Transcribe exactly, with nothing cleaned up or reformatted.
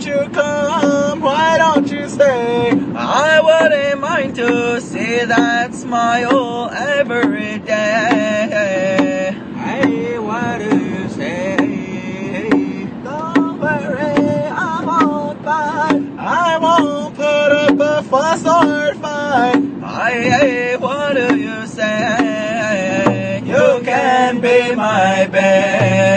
don't you come? Why don't you stay? I wouldn't mind to see that smile every day. Hey, what do you say? Don't worry, I won't fight. I won't put up a fuss or fight. Hey, what do you say? You can be my babe.